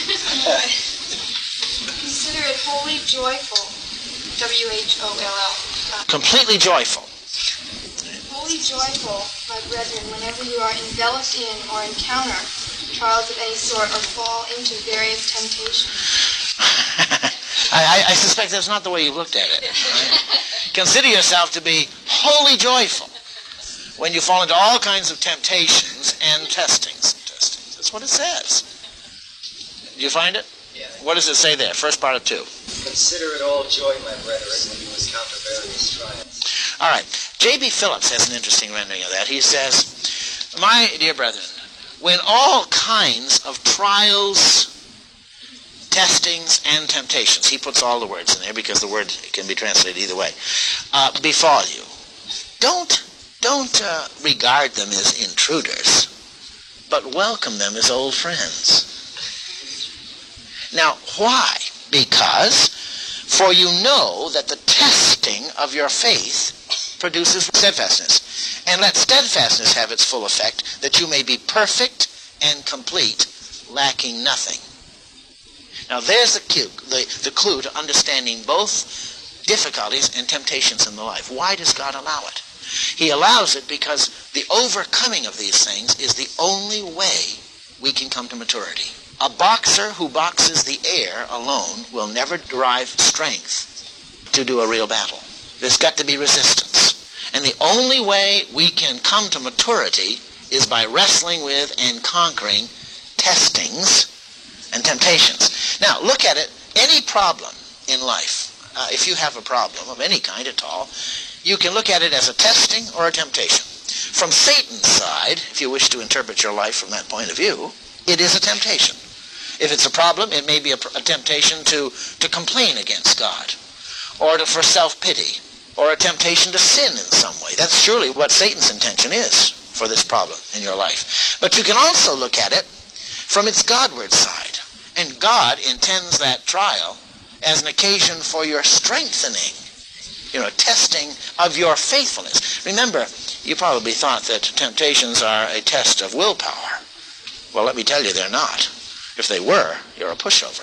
Consider it wholly joyful. W H O L L. Completely joyful. Wholly joyful, my brethren, whenever you are enveloped in or encounter trials of any sort or fall into various temptations. I, I suspect that's not the way you looked at it. Right? Consider yourself to be wholly joyful when you fall into all kinds of temptations and testings. Testings. That's what it says. Do you find it? Yeah. What does it say there? First part of two. Consider it all joy, my brethren, when you encounter various trials. All right. J B Phillips has an interesting rendering of that. He says, my dear brethren, when all kinds of trials, testings, and temptations, he puts all the words in there because the word can be translated either way, uh, befall you, don't, don't uh, regard them as intruders, but welcome them as old friends. Now, why? Because, for you know that the testing of your faith produces steadfastness. And let steadfastness have its full effect, that you may be perfect and complete, lacking nothing. Now there's the clue, the, the clue to understanding both difficulties and temptations in the life. Why does God allow it? He allows it because the overcoming of these things is the only way we can come to maturity. A boxer who boxes the air alone will never derive strength to do a real battle. There's got to be resistance. And the only way we can come to maturity is by wrestling with and conquering testings and temptations. Now, look at it. Any problem in life, uh, if you have a problem of any kind at all, you can look at it as a testing or a temptation. From Satan's side, if you wish to interpret your life from that point of view, it is a temptation. If it's a problem, it may be a, a temptation to, to complain against God, or to, for self-pity, or a temptation to sin in some way. That's surely what Satan's intention is for this problem in your life. But you can also look at it from its Godward side. And God intends that trial as an occasion for your strengthening, you know, testing of your faithfulness. Remember, you probably thought that temptations are a test of willpower. Well, let me tell you, they're not. If they were, you're a pushover.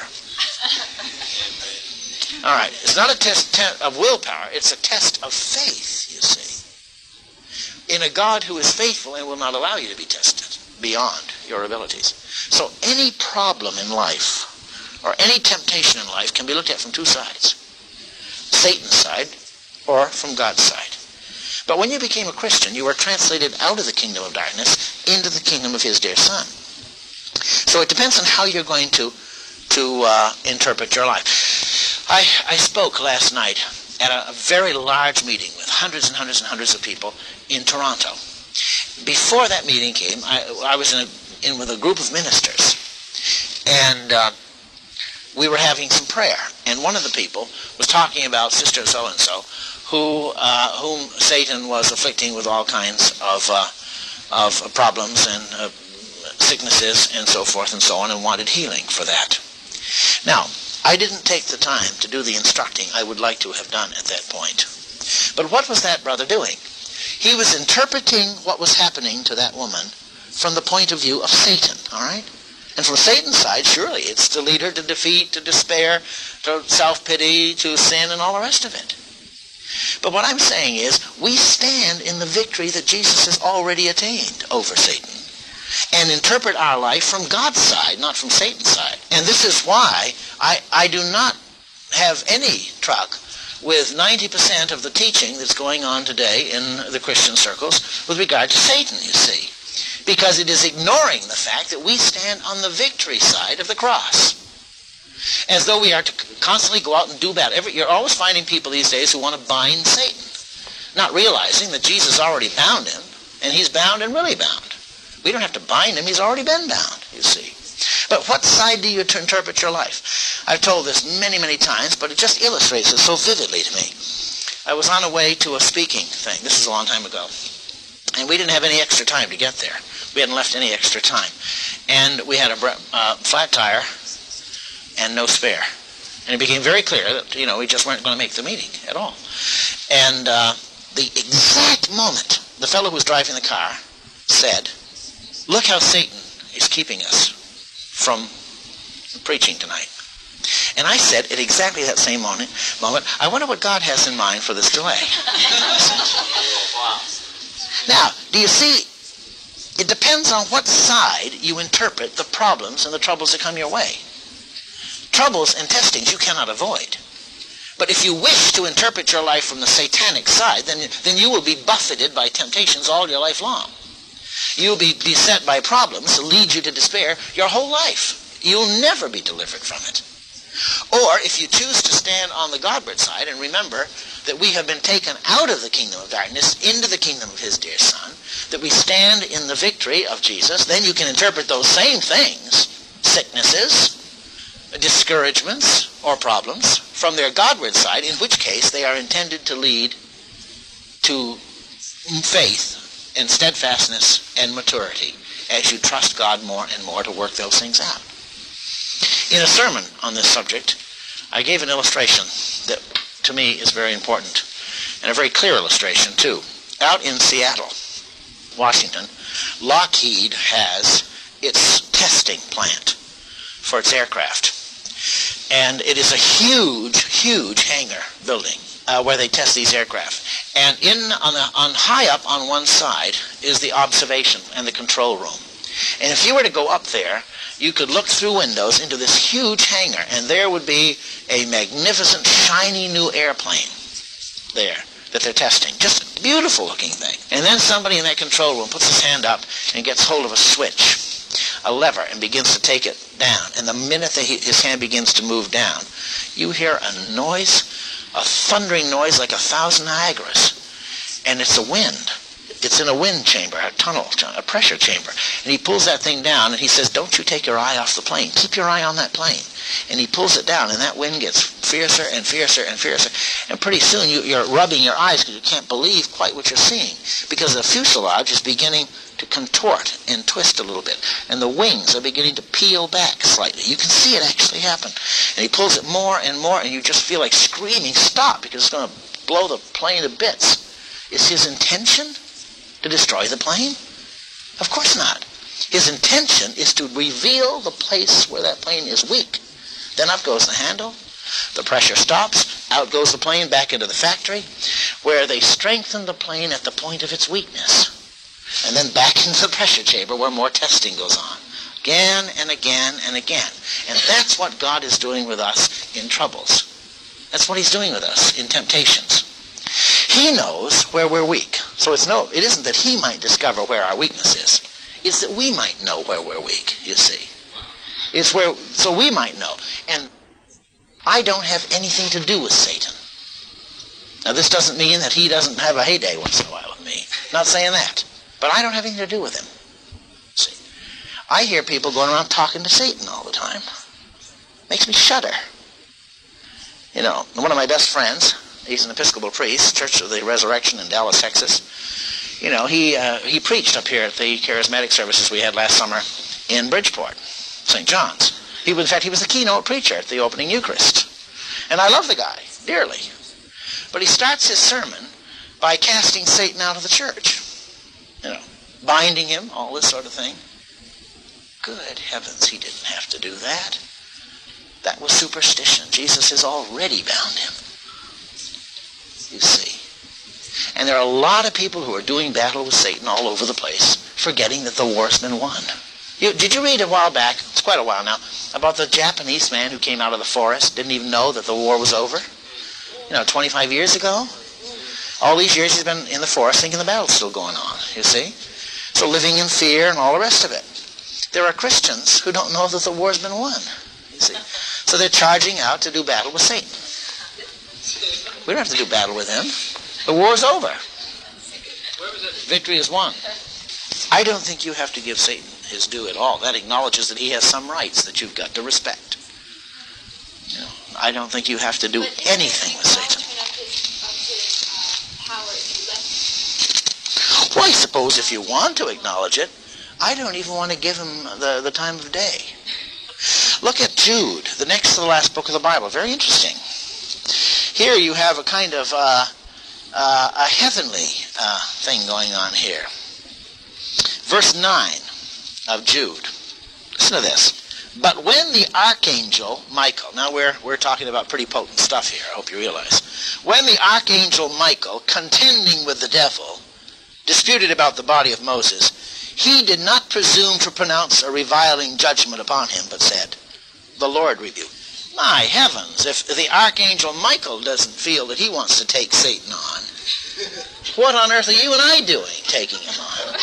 All right, it's not a test te- of willpower, it's a test of faith, you see, in a God who is faithful and will not allow you to be tested beyond your abilities. So any problem in life, or any temptation in life, can be looked at from two sides. Satan's side, or from God's side. But when you became a Christian, you were translated out of the kingdom of darkness into the kingdom of his dear Son. So it depends on how you're going to, to uh, interpret your life. I, I spoke last night at a, a very large meeting with hundreds and hundreds and hundreds of people in Toronto. Before that meeting came, I, I was in, a, in with a group of ministers, and uh, we were having some prayer. And one of the people was talking about Sister so-and-so, who, uh, whom Satan was afflicting with all kinds of, uh, of problems and uh, sicknesses and so forth and so on, and wanted healing for that. Now, I didn't take the time to do the instructing I would like to have done at that point. But what was that brother doing? He was interpreting what was happening to that woman from the point of view of Satan, all right? And from Satan's side, surely it's to lead her to defeat, to despair, to self-pity, to sin, and all the rest of it. But what I'm saying is, we stand in the victory that Jesus has already attained over Satan, and interpret our life from God's side, not from Satan's side. And this is why I, I do not have any truck with ninety percent of the teaching that's going on today in the Christian circles with regard to Satan, you see. Because it is ignoring the fact that we stand on the victory side of the cross. As though we are to constantly go out and do battle. Every, you're always finding people these days who want to bind Satan, not realizing that Jesus already bound him, and he's bound and really bound. We don't have to bind him, he's already been bound, you see. But what side do you to interpret your life? I've told this many, many times, but it just illustrates it so vividly to me. I was on a way to a speaking thing. This is a long time ago. And we didn't have any extra time to get there. We hadn't left any extra time. And we had a uh, flat tire and no spare. And it became very clear that, you know, we just weren't going to make the meeting at all. And uh, the exact moment the fellow who was driving the car said, "Look how Satan is keeping us from preaching tonight." And I said at exactly that same moment, moment I wonder what God has in mind for this delay. Now, do you see, it depends on what side you interpret the problems and the troubles that come your way. Troubles and testings you cannot avoid. But if you wish to interpret your life from the satanic side, then, then you will be buffeted by temptations all your life long. You'll be beset by problems that lead you to despair your whole life. You'll never be delivered from it. Or if you choose to stand on the Godward side and remember that we have been taken out of the kingdom of darkness into the kingdom of his dear Son, that we stand in the victory of Jesus, then you can interpret those same things, sicknesses, discouragements, or problems, from their Godward side, in which case they are intended to lead to faith and steadfastness and maturity as you trust God more and more to work those things out. In a sermon on this subject, I gave an illustration that to me is very important, and a very clear illustration too. Out in Seattle, Washington, Lockheed has its testing plant for its aircraft. And it is a huge, huge hangar building uh, where they test these aircraft. And in on, the, on high up on one side is the observation and the control room. And if you were to go up there, you could look through windows into this huge hangar, and there would be a magnificent, shiny new airplane there that they're testing. Just a beautiful looking thing. And then somebody in that control room puts his hand up and gets hold of a switch, a lever, and begins to take it down. And the minute that he, his hand begins to move down, you hear a noise, a thundering noise like a thousand Niagaras. And it's a wind. It's in a wind chamber, a tunnel, a pressure chamber. And he pulls that thing down, and he says, "Don't you take your eye off the plane. Keep your eye on that plane." And he pulls it down, and that wind gets fiercer and fiercer and fiercer. And pretty soon you, you're rubbing your eyes because you can't believe quite what you're seeing, because the fuselage is beginning to contort and twist a little bit. And the wings are beginning to peel back slightly. You can see it actually happen. And he pulls it more and more, and you just feel like screaming, "Stop," because it's going to blow the plane to bits. Is his intention to destroy the plane? Of course not. His intention is to reveal the place where that plane is weak. Then up goes the handle, the pressure stops, out goes the plane back into the factory, where they strengthen the plane at the point of its weakness, and then back into the pressure chamber where more testing goes on, again and again and again. And that's what God is doing with us in troubles. That's what he's doing with us in temptations. He knows where we're weak. So it's no, it isn't that he might discover where our weakness is. It's that we might know where we're weak, you see. It's where, so we might know. And I don't have anything to do with Satan. Now this doesn't mean that he doesn't have a heyday once in a while with me. Not saying that. But I don't have anything to do with him. See, I hear people going around talking to Satan all the time. Makes me shudder. You know, one of my best friends, he's an Episcopal priest, Church of the Resurrection in Dallas, Texas. You know, he uh, he preached up here at the charismatic services we had last summer in Bridgeport, Saint John's. He was, in fact, he was the keynote preacher at the opening Eucharist. And I love the guy dearly. But he starts his sermon by casting Satan out of the church. You know, binding him, all this sort of thing. Good heavens, he didn't have to do that. That was superstition. Jesus has already bound him. You see. And there are a lot of people who are doing battle with Satan all over the place, forgetting that the war's been won. You, did you read a while back, it's quite a while now, about the Japanese man who came out of the forest, didn't even know that the war was over? You know, twenty-five years ago? All these years he's been in the forest thinking the battle's still going on, you see? So living in fear and all the rest of it. There are Christians who don't know that the war's been won, you see? So they're charging out to do battle with Satan. We don't have to do battle with him. The war's over. Victory is won. I don't think you have to give Satan his due at all. That acknowledges that he has some rights that you've got to respect. You know, I don't think you have to do anything with Satan. Well, I suppose if you want to acknowledge it, I don't even want to give him the, the time of day. Look at Jude, the next to the last book of the Bible. Very interesting. Here you have a kind of uh, uh, a heavenly uh, thing going on here. Verse nine of Jude. Listen to this. But when the archangel Michael, now we're, we're talking about pretty potent stuff here, I hope you realize. When the archangel Michael, contending with the devil, disputed about the body of Moses, he did not presume to pronounce a reviling judgment upon him, but said, the Lord rebuked. My heavens, if the archangel Michael doesn't feel that he wants to take Satan on, what on earth are you and I doing taking him on?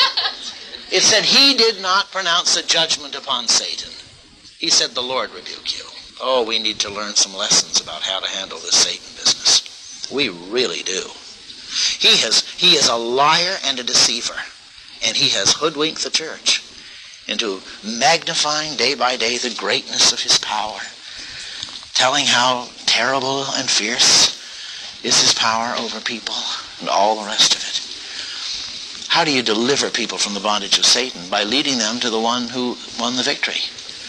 It said he did not pronounce a judgment upon Satan. He said, the Lord rebuke you. Oh, we need to learn some lessons about how to handle this Satan business. We really do. He has, he is a liar and a deceiver, and he has hoodwinked the church into magnifying day by day the greatness of his power, telling how terrible and fierce is his power over people, and all the rest of it. How do you deliver people from the bondage of Satan? By leading them to the one who won the victory.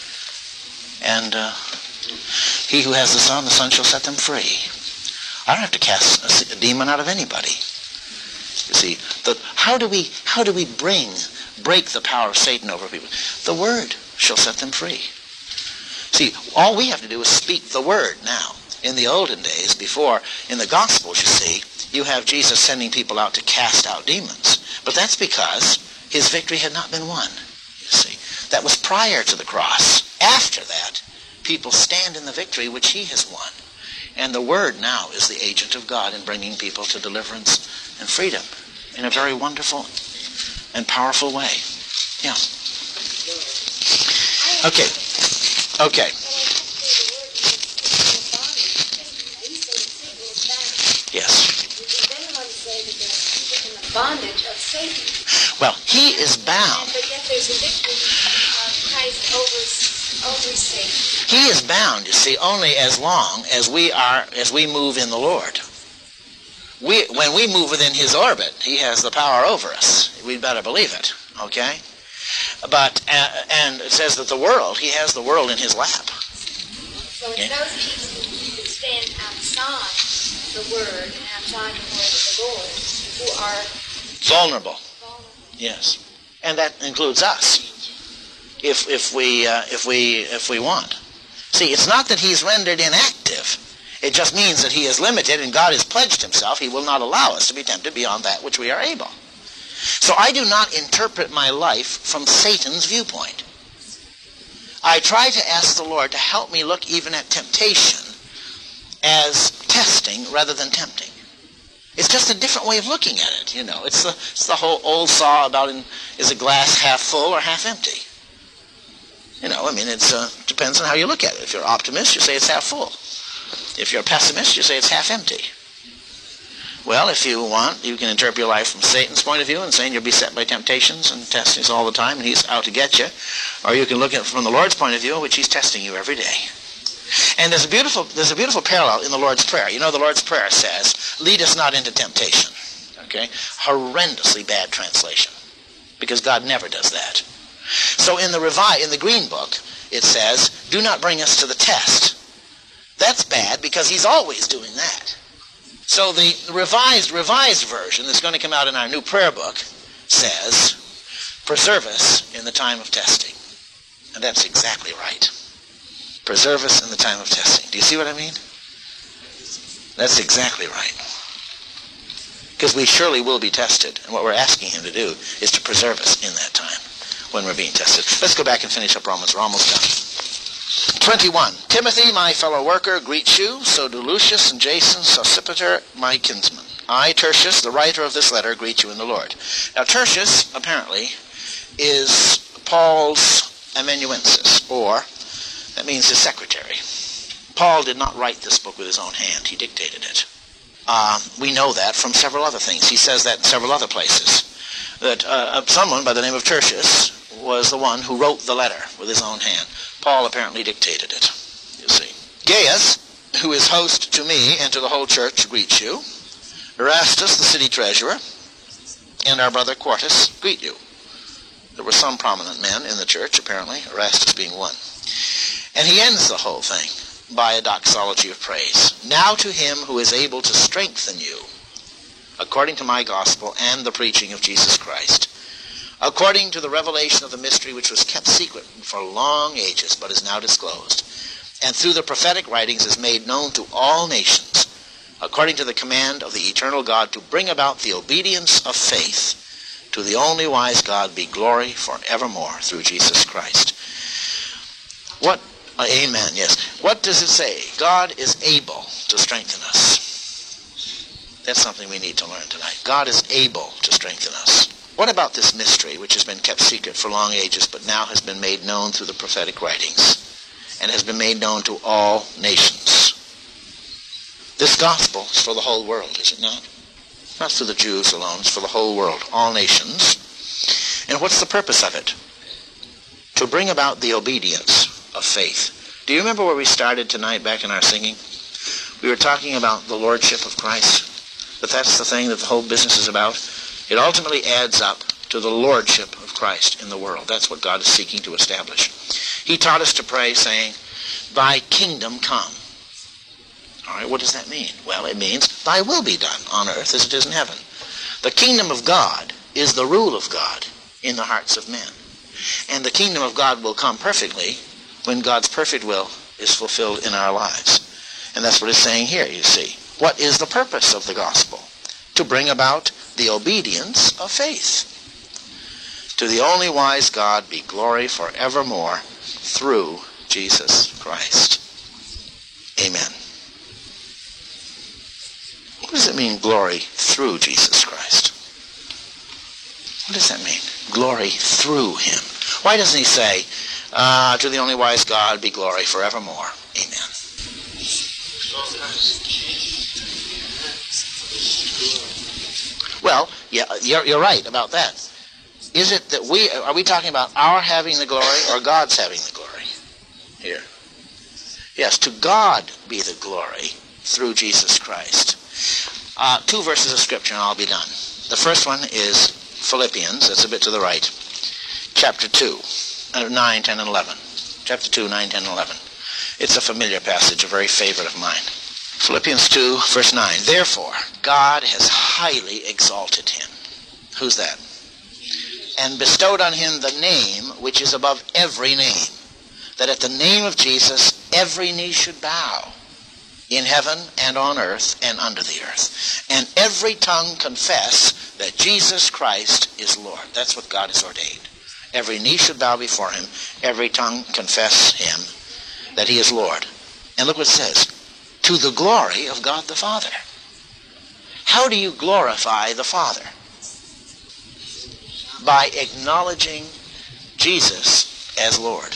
And uh, he who has the Son, the Son shall set them free. I don't have to cast a, a demon out of anybody. You see, the, how do we how do we bring break the power of Satan over people? The Word shall set them free. See, all we have to do is speak the Word now. In the olden days, before, in the Gospels, you see, you have Jesus sending people out to cast out demons. But that's because his victory had not been won, you see. That was prior to the cross. After that, people stand in the victory which he has won. And the Word now is the agent of God in bringing people to deliverance and freedom in a very wonderful and powerful way. Yeah. Okay. Okay. Yes. Bondage of Satan. Well, he is bound. But yet there's a victory of Christ over, over Satan. He is bound, you see, only as long as we are, as we move in the Lord. We, when we move within his orbit, he has the power over us. We'd better believe it, okay? But, uh, and it says that the world, he has the world in his lap. So it's those people who stand outside the Word and outside the Word of the Lord who are vulnerable. vulnerable. Yes, and that includes us. If if we uh, if we if we want. See, it's not that he's rendered inactive. It just means that he is limited, and God has pledged himself. He will not allow us to be tempted beyond that which we are able. So I do not interpret my life from Satan's viewpoint. I try to ask the Lord to help me look even at temptation as testing rather than tempting. It's just a different way of looking at it, you know. It's the, it's the whole old saw about in, is a glass half full or half empty? You know, I mean, it uh, depends on how you look at it. If you're an optimist, you say it's half full. If you're a pessimist, you say it's half empty. Well, if you want, you can interpret your life from Satan's point of view and saying you'll be set by temptations and testings all the time and he's out to get you. Or you can look at it from the Lord's point of view, which he's testing you every day. And there's a beautiful there's a beautiful parallel in the Lord's Prayer. You know, the Lord's Prayer says, lead us not into temptation. Okay? Horrendously bad translation. Because God never does that. So in the Revi- in the Green Book, it says, do not bring us to the test. That's bad because he's always doing that. So the revised revised version that's going to come out in our new prayer book says, preserve us in the time of testing. And that's exactly right. Preserve us in the time of testing. Do you see what I mean? That's exactly right. Because we surely will be tested. And what we're asking him to do is to preserve us in that time when we're being tested. Let's go back and finish up Romans. We're almost done. twenty-one. Timothy, my fellow worker, greets you. So do Lucius and Jason, Sosipater, my kinsman. I, Tertius, the writer of this letter, greet you in the Lord. Now, Tertius, apparently, is Paul's amanuensis, or that means his secretary. Paul did not write this book with his own hand. He dictated it. Uh, we know that from several other things. He says that in several other places. That uh, someone by the name of Tertius was the one who wrote the letter with his own hand. Paul apparently dictated it, you see. Gaius, who is host to me and to the whole church, greets you. Erastus, the city treasurer, and our brother Quartus greet you. There were some prominent men in the church, apparently, Erastus being one. And he ends the whole thing by a doxology of praise. Now to him who is able to strengthen you, according to my gospel and the preaching of Jesus Christ, according to the revelation of the mystery which was kept secret for long ages, but is now disclosed, and through the prophetic writings is made known to all nations, according to the command of the eternal God, to bring about the obedience of faith. To the only wise God be glory forevermore through Jesus Christ. What, uh, amen, yes. What does it say? God is able to strengthen us. That's something we need to learn tonight. God is able to strengthen us. What about this mystery which has been kept secret for long ages, but now has been made known through the prophetic writings, and has been made known to all nations? This gospel is for the whole world, is it not? Not for the Jews alone, it's for the whole world, all nations. And what's the purpose of it? To bring about the obedience of faith. Do you remember where we started tonight back in our singing? We were talking about the lordship of Christ, that that's the thing that the whole business is about. It ultimately adds up to the lordship of Christ in the world. That's what God is seeking to establish. He taught us to pray saying, thy kingdom come. All right, what does that mean? Well, it means thy will be done on earth as it is in heaven. The kingdom of God is the rule of God in the hearts of men. And the kingdom of God will come perfectly when God's perfect will is fulfilled in our lives. And that's what it's saying here, you see. What is the purpose of the gospel? To bring about the obedience of faith. To the only wise God be glory forevermore through Jesus Christ. Amen. What does it mean, glory through Jesus Christ? What does that mean? Glory through him. Why doesn't he say, uh, to the only wise God be glory forevermore? Amen. Well, yeah, you're, you're right about that. Is it that we, are we talking about our having the glory or God's having the glory here? Yes, to God be the glory through Jesus Christ. Uh, two verses of Scripture and I'll be done. The first one is Philippians, that's a bit to the right, chapter two, uh, nine, ten, and eleven. Chapter two, nine, ten, and eleven. It's a familiar passage, a very favorite of mine. Philippians two, verse nine. Therefore, God has highly exalted him. Who's that? And bestowed on him the name which is above every name, that at the name of Jesus every knee should bow, in heaven and on earth and under the earth, and every tongue confess that Jesus Christ is Lord. That's what God has ordained. Every knee should bow before him, every tongue confess him that he is Lord. And look what it says, to the glory of God the Father. How do you glorify the Father? By acknowledging Jesus as Lord.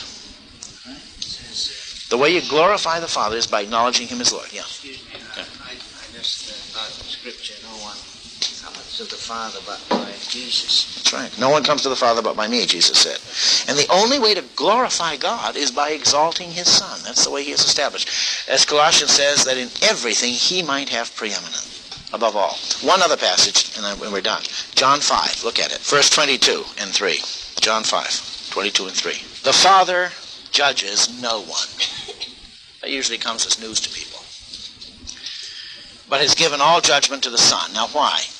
The way you glorify the Father is by acknowledging him as Lord. Yeah. Excuse me, I, I, I just uh, thought in Scripture, no one comes to the Father but by Jesus. That's right. No one comes to the Father but by me, Jesus said. And the only way to glorify God is by exalting his Son. That's the way he is established. As Colossians says, that in everything he might have preeminence above all. One other passage, and then we're done. John five, look at it. Verse twenty-two and three. John five, twenty-two and three. The Father judges no one. That usually comes as news to people. But has given all judgment to the Son. Now why?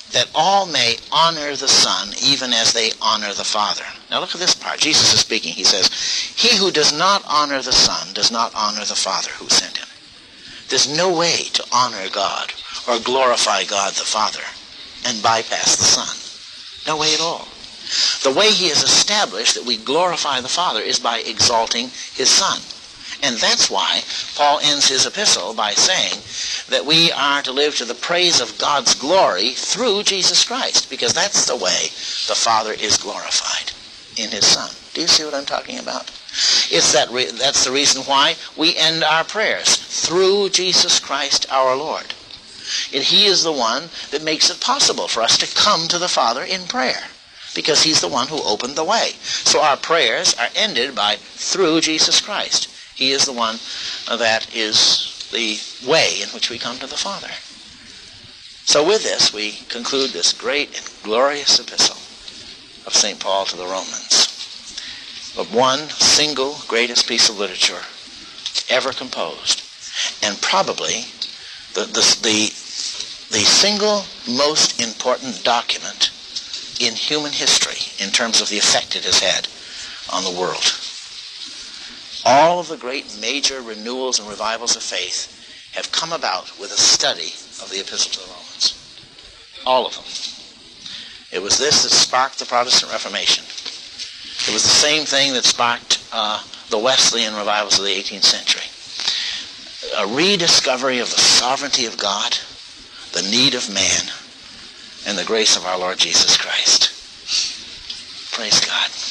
that all may honor the Son even as they honor the Father. Now look at this part. Jesus is speaking. He says, he who does not honor the Son does not honor the Father who sent him. There's no way to honor God or glorify God the Father and bypass the Son. No way at all. The way he has established that we glorify the Father is by exalting his Son. And that's why Paul ends his epistle by saying that we are to live to the praise of God's glory through Jesus Christ, because that's the way the Father is glorified, in his Son. Do you see what I'm talking about? It's that re- that's the reason why we end our prayers through Jesus Christ our Lord. And he is the one that makes it possible for us to come to the Father in prayer, because he's the one who opened the way. So our prayers are ended by through Jesus Christ. He is the one that is the way in which we come to the Father. So with this, we conclude this great and glorious epistle of Saint Paul to the Romans, of one single greatest piece of literature ever composed, and probably the, the, the, the single most important document in human history in terms of the effect it has had on the world. All of the great major renewals and revivals of faith have come about with a study of the Epistle to the Romans. All of them. It was this that sparked the Protestant Reformation. It was the same thing that sparked uh, the Wesleyan revivals of the eighteenth century. A rediscovery of the sovereignty of God, the need of man, and the grace of our Lord Jesus Christ. Praise God.